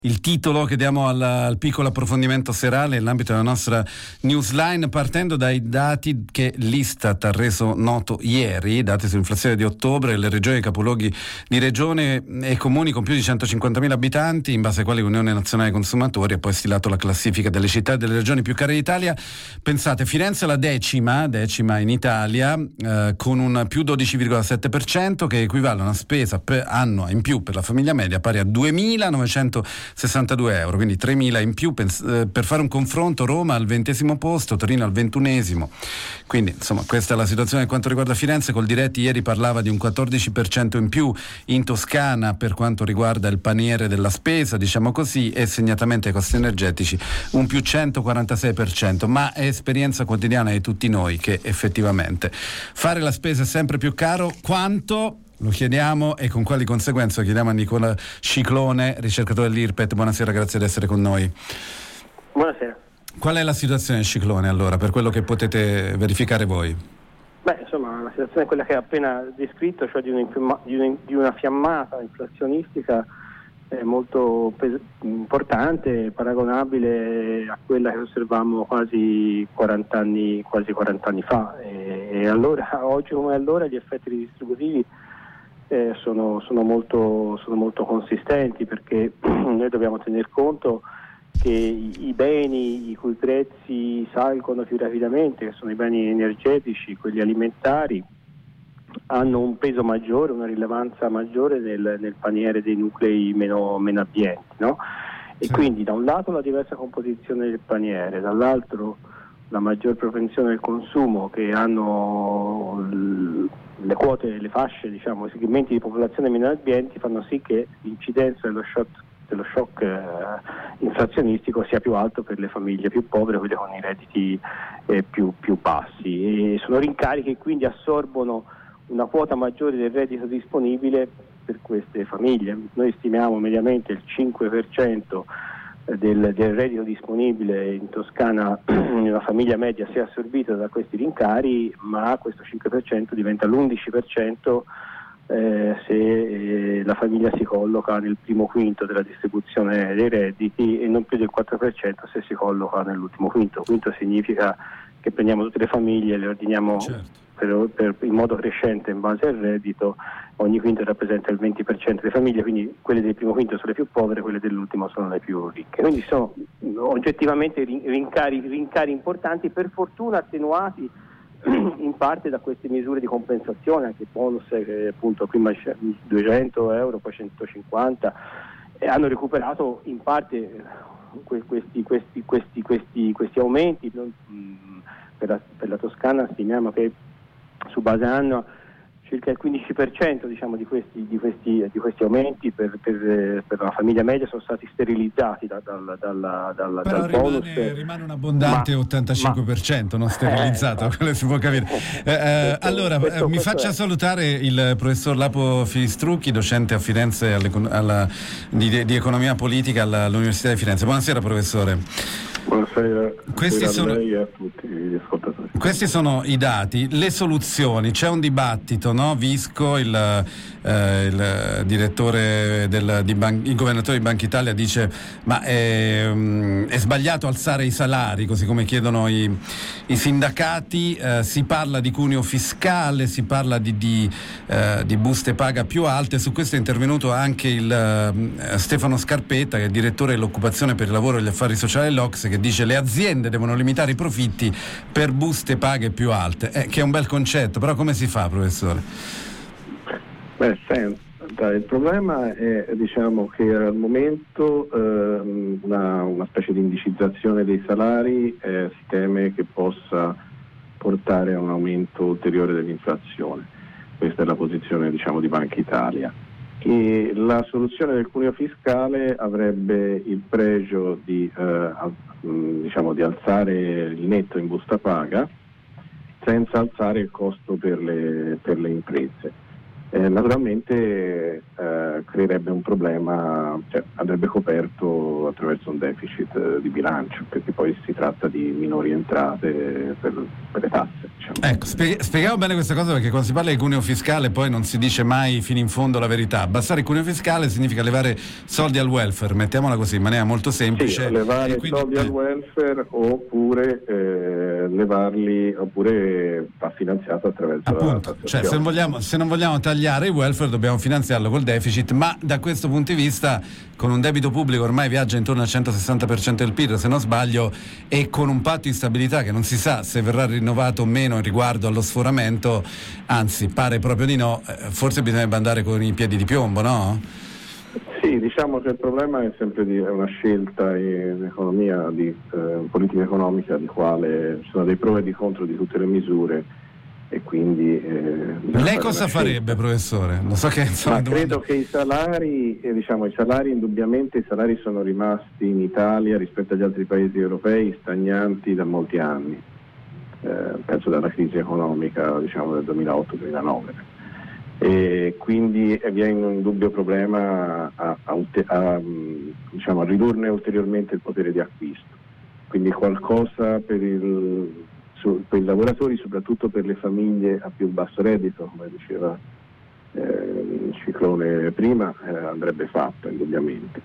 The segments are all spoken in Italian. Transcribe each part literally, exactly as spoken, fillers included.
Il titolo che diamo al, al piccolo approfondimento serale nell'ambito della nostra newsline, partendo dai dati che l'Istat ha reso noto ieri, dati sull'inflazione di ottobre. Le regioni capoluoghi di regione e comuni con più di centocinquantamila abitanti, in base ai quali l'Unione Nazionale Consumatori ha poi stilato la classifica delle città e delle regioni più care d'Italia. Pensate, Firenze è la decima, decima in Italia, eh, con un più dodici virgola sette per cento, che equivale a una spesa per annua in più per la famiglia media pari a duemilanovecentosessantadue euro, quindi tremila in più. Pens- eh, per fare un confronto, Roma al ventesimo posto, Torino al ventunesimo. Quindi insomma questa è la situazione per quanto riguarda Firenze. Col Diretti ieri parlava di un quattordici per cento in più in Toscana per quanto riguarda il paniere della spesa, diciamo così, e segnatamente ai costi energetici un più centoquarantasei per cento. Ma è esperienza quotidiana di tutti noi che effettivamente fare la spesa è sempre più caro. Quanto? Lo chiediamo, e con quali conseguenze? Lo chiediamo a Nicola Sciclone, ricercatore dell'I R P E T. Buonasera, grazie di essere con noi. Buonasera. Qual è la situazione, Sciclone, allora, per quello che potete verificare voi? Beh, insomma, la situazione è quella che hai appena descritto, cioè di, una, di, una, di una fiammata inflazionistica eh, molto pes- importante, paragonabile a quella che osservammo quasi quaranta anni, quasi quaranta anni fa. E, e allora, oggi come allora, gli effetti ridistributivi Eh, sono, sono, molto, sono molto consistenti, perché noi dobbiamo tener conto che i, i beni i cui prezzi salgono più rapidamente, che sono i beni energetici, quelli alimentari, hanno un peso maggiore, una rilevanza maggiore nel, nel paniere dei nuclei meno, meno abbienti, no? E sì. Quindi da un lato la diversa composizione del paniere, dall'altro la maggior propensione del consumo che hanno l- le quote, le fasce, diciamo, i segmenti di popolazione meno abbienti, fanno sì che l'incidenza dello shock, dello shock eh, inflazionistico sia più alto per le famiglie più povere, quelle con i redditi eh, più, più bassi, e sono rincari che quindi assorbono una quota maggiore del reddito disponibile per queste famiglie. Noi stimiamo mediamente il cinque per cento Del, del reddito disponibile in Toscana una famiglia media sia assorbita da questi rincari, ma questo cinque per cento diventa l'undici per cento eh, se eh, la famiglia si colloca nel primo quinto della distribuzione dei redditi, e non più del quattro per cento se si colloca nell'ultimo quinto. Quinto significa che prendiamo tutte le famiglie e le ordiniamo, certo, per, per, in modo crescente in base al reddito. Ogni quinto rappresenta il venti per cento delle famiglie, quindi quelle del primo quinto sono le più povere, quelle dell'ultimo sono le più ricche. Quindi sono oggettivamente rincari, rincari importanti, per fortuna attenuati in parte da queste misure di compensazione, anche bonus che appunto prima duecento euro, poi centocinquanta, e hanno recuperato in parte questi, questi, questi, questi, questi aumenti. Per la, per la Toscana stimiamo che su base annua circa il quindici per cento, diciamo, di questi, di questi, di questi aumenti per, per, per la famiglia media sono stati sterilizzati da, dal, dal, dal, Però dal rimane, bonus. rimane un abbondante ma, ottantacinque per cento ma, non sterilizzato, eh, quello si può capire. Eh, eh, questo, allora questo, mi questo faccia è. salutare il professor Lapo Filistrucchi, docente a Firenze alla, di, di economia politica all'Università di Firenze. Buonasera professore. Buonasera, questi sono, a lei e a tutti gli ascoltatori. Questi sono i dati, le soluzioni. C'è un dibattito, no? Visco, il, eh, il direttore del, di Ban- il governatore di Banca Italia dice ma è, è sbagliato alzare i salari, così come chiedono i, i sindacati. Eh, si parla di cuneo fiscale, si parla di, di, eh, di buste paga più alte. Su questo è intervenuto anche il eh, Stefano Scarpetta, che è direttore dell'occupazione per il lavoro e gli affari sociali dell'O C S E, che dice le aziende devono limitare i profitti per buste paghe più alte, eh, che è un bel concetto, però come si fa, professore? Beh, senta, il problema è, diciamo, che al momento ehm, una, una specie di indicizzazione dei salari eh, si teme che possa portare a un aumento ulteriore dell'inflazione. Questa è la posizione, diciamo, di Banca Italia. E la soluzione del cuneo fiscale avrebbe il pregio di, eh, diciamo, di alzare il netto in busta paga senza alzare il costo per le, per le imprese. Eh, naturalmente eh, creerebbe un problema, cioè andrebbe coperto attraverso un deficit eh, di bilancio, perché poi si tratta di minori entrate per, per le tasse. Diciamo. Ecco, spie- spieghiamo bene questa cosa, perché quando si parla di cuneo fiscale poi non si dice mai fino in fondo la verità. Abbassare il cuneo fiscale significa levare soldi al welfare, mettiamola così, in maniera molto semplice. Sì, levare quindi, soldi al welfare oppure eh, levarli, oppure va finanziato attraverso appunto, la cioè se non vogliamo, se non vogliamo tagliare il welfare dobbiamo finanziarlo col deficit, ma da questo punto di vista con un debito pubblico ormai viaggia intorno al centosessanta per cento del P I L se non sbaglio, e con un patto di stabilità che non si sa se verrà rinnovato o meno riguardo allo sforamento, anzi pare proprio di no, forse bisognerebbe andare con i piedi di piombo, no? Sì, diciamo che il problema è sempre di, è una scelta in economia, di eh, politica economica, di quale ci sono dei pro e dei contro di tutte le misure, e quindi eh, lei cosa farebbe, professore? Non so che insomma, Ma domanda... credo che i salari, eh, diciamo i salari indubbiamente i salari sono rimasti in Italia rispetto agli altri paesi europei stagnanti da molti anni, eh, penso dalla crisi economica, diciamo del duemilaotto duemilanove. E quindi vi è un indubbio problema a, a, a, diciamo, a ridurne ulteriormente il potere di acquisto, quindi qualcosa per, il, su, per i lavoratori, soprattutto per le famiglie a più basso reddito, come diceva eh, Ciclone prima, eh, andrebbe fatto indubbiamente.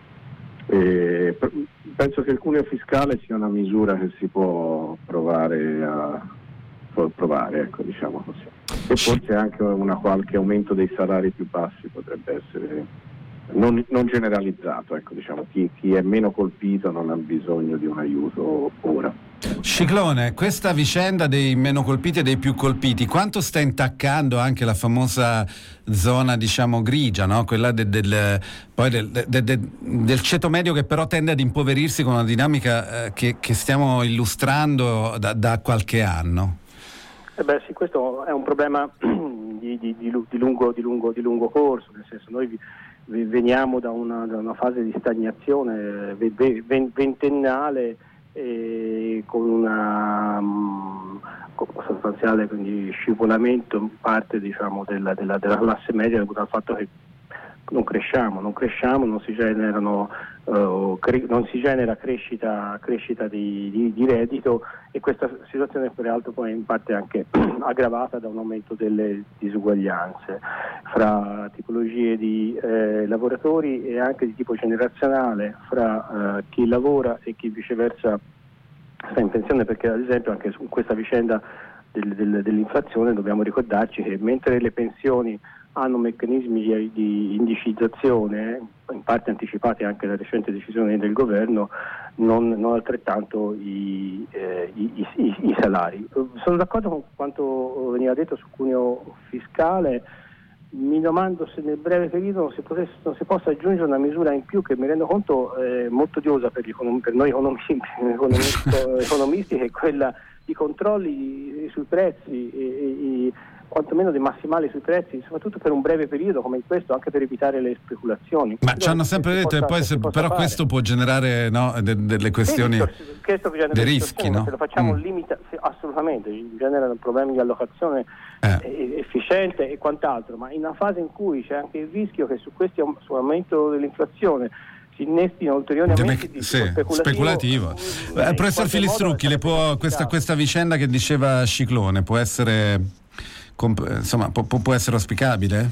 E penso che il cuneo fiscale sia una misura che si può provare a provare, ecco, diciamo così. E forse anche una qualche aumento dei salari più bassi potrebbe essere non, non generalizzato, ecco, diciamo, chi, chi è meno colpito non ha bisogno di un aiuto ora. Ciclone, questa vicenda dei meno colpiti e dei più colpiti, quanto sta intaccando anche la famosa zona, diciamo, grigia, no? Quella de, del, poi del, de, de, del ceto medio, che però tende ad impoverirsi con una dinamica eh, che, che stiamo illustrando da, da qualche anno? Eh beh sì, questo è un problema di, di, di, di, lungo, di, lungo, di lungo corso, nel senso noi vi, vi veniamo da una, da una fase di stagnazione ve, ve, ventennale e con una um, con sostanziale quindi scivolamento in parte, diciamo, della, della, della classe media, dovuto al fatto che non cresciamo, non cresciamo, non si generano, uh, cre- non si genera crescita, crescita di, di, di reddito, e questa situazione peraltro poi in parte anche aggravata da un aumento delle disuguaglianze fra tipologie di eh, lavoratori e anche di tipo generazionale, fra uh, chi lavora e chi viceversa sta in pensione, perché ad esempio anche su questa vicenda del, del, dell'inflazione dobbiamo ricordarci che mentre le pensioni hanno meccanismi di, di indicizzazione, in parte anticipati anche da recenti decisioni del governo, non, non altrettanto i, eh, i, i, i salari. Sono d'accordo con quanto veniva detto sul cuneo fiscale, mi domando se nel breve periodo non si, potesse, non si possa aggiungere una misura in più che mi rendo conto è molto odiosa per, econom- per noi economisti, economisti, che è quella di controlli sui prezzi e, e, quantomeno dei massimali sui prezzi, soprattutto per un breve periodo come in questo, anche per evitare le speculazioni. Ma ci hanno sempre detto, possa, e poi se, però fare. Questo può generare, no, de, delle questioni, dei rischi, no? Se lo facciamo mm. limita, sì, assolutamente, generano problemi di allocazione eh. efficiente e quant'altro, ma in una fase in cui c'è anche il rischio che su questi su aumento dell'inflazione si innestino ulteriori aumenti di sì, speculativo. speculativo. Eh, professor Filistrucchi, le può, questa, questa vicenda che diceva Ciclone può essere... insomma può, può essere auspicabile?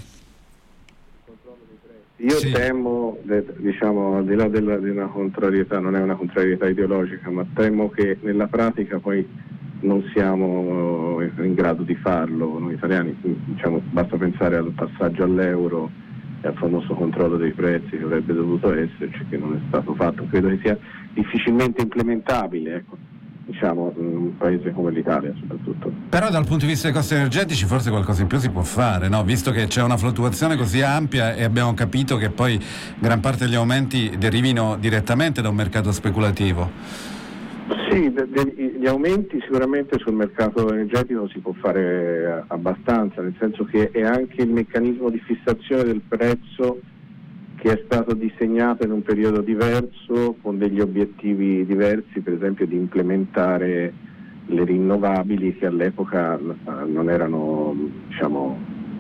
Io sì. temo, diciamo, al di là della, di una contrarietà, non è una contrarietà ideologica, ma temo che nella pratica poi non siamo in grado di farlo noi italiani, diciamo, basta pensare al passaggio all'euro e al famoso controllo dei prezzi che avrebbe dovuto esserci, che non è stato fatto. Credo che sia difficilmente implementabile, ecco, diciamo, in un paese come l'Italia soprattutto. Però dal punto di vista dei costi energetici forse qualcosa in più si può fare, no? Visto che c'è una fluttuazione così ampia e abbiamo capito che poi gran parte degli aumenti derivino direttamente da un mercato speculativo. Sì, de- de- gli aumenti sicuramente sul mercato energetico si può fare abbastanza, nel senso che è anche il meccanismo di fissazione del prezzo che è stato disegnato in un periodo diverso, con degli obiettivi diversi, per esempio di implementare le rinnovabili che all'epoca non erano, diciamo,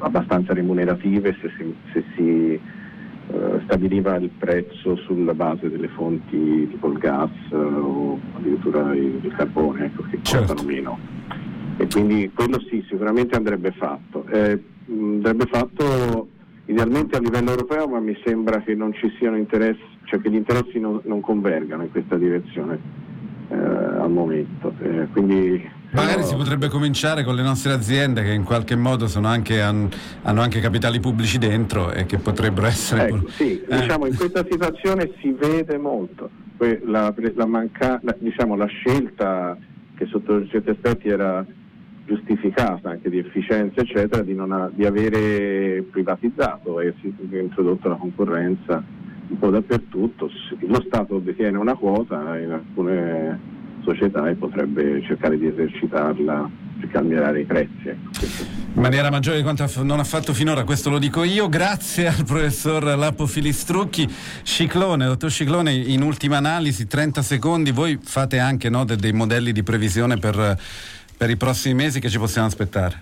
abbastanza remunerative se si, se si uh, stabiliva il prezzo sulla base delle fonti tipo il gas uh, o addirittura il, il carbone, ecco, che certo. costano meno. E quindi quello sì, sicuramente andrebbe fatto. Eh, andrebbe fatto idealmente a livello europeo, ma mi sembra che non ci siano interessi, cioè che gli interessi non, non convergano in questa direzione eh, al momento. Eh, quindi magari no, si potrebbe cominciare con le nostre aziende che in qualche modo sono anche, hanno anche capitali pubblici dentro e che potrebbero essere... Ecco, sì, eh. diciamo in questa situazione si vede molto la, la, manca, la, diciamo, la scelta che sotto certi aspetti era giustificata anche di efficienza eccetera, di, non ha, di avere privatizzato e si è introdotto la concorrenza un po' dappertutto. Lo Stato detiene una quota in alcune società e potrebbe cercare di esercitarla per cambiare i prezzi, ecco. In maniera maggiore di quanto non ha fatto finora, questo lo dico io. Grazie al professor Lapo Filistrucchi. Sciclone, dottor Sciclone, in ultima analisi, trenta secondi, voi fate anche, no, dei modelli di previsione per, per i prossimi mesi che ci possiamo aspettare?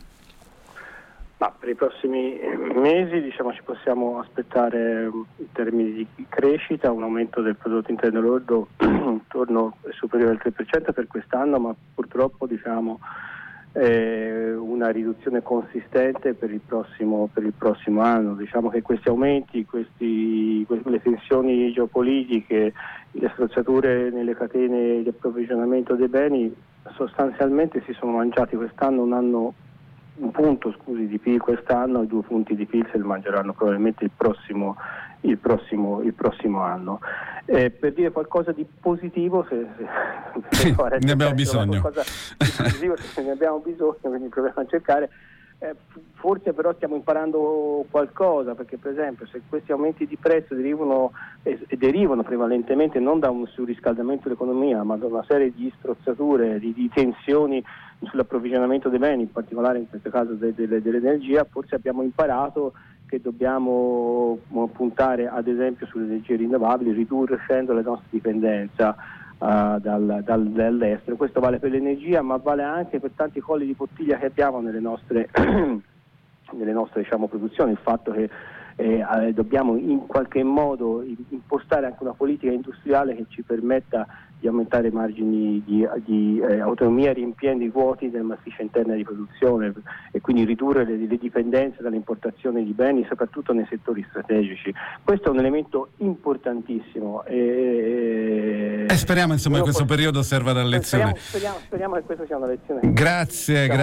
Ma per i prossimi mesi, diciamo, ci possiamo aspettare in termini di crescita un aumento del prodotto interno lordo intorno superiore al tre per cento per quest'anno, ma purtroppo diciamo eh, una riduzione consistente per il prossimo per il prossimo anno. Diciamo che questi aumenti, questi, le tensioni geopolitiche, le strozzature nelle catene di approvvigionamento dei beni sostanzialmente si sono mangiati quest'anno un anno un punto scusi di P I L quest'anno e due punti di P I L se li mangeranno probabilmente il prossimo il prossimo il prossimo anno. Eh, per dire qualcosa di positivo, se, se, se ne abbiamo bisogno. Qualcosa di positivo, se ne abbiamo bisogno, quindi proviamo a cercare. Eh, forse però stiamo imparando qualcosa, perché per esempio se questi aumenti di prezzo derivano, eh, derivano prevalentemente non da un surriscaldamento dell'economia, ma da una serie di strozzature, di, di tensioni sull'approvvigionamento dei beni, in particolare in questo caso de, de, de, dell'energia, forse abbiamo imparato che dobbiamo puntare ad esempio sulle energie rinnovabili, riducendo la nostra dipendenza Uh, dal, dal, dall'estero. Questo vale per l'energia, ma vale anche per tanti colli di bottiglia che abbiamo nelle nostre, nelle nostre diciamo, produzioni. Il fatto che eh, eh, dobbiamo in qualche modo impostare anche una politica industriale che ci permetta di aumentare i margini di, di eh, autonomia riempiendo i vuoti della matrice interna di produzione e quindi ridurre le, le dipendenze dall'importazione di beni, soprattutto nei settori strategici. Questo è un elemento importantissimo e, e speriamo insomma che questo poi, periodo serva da lezione. Speriamo, speriamo, speriamo che questo sia una lezione. Grazie, grazie.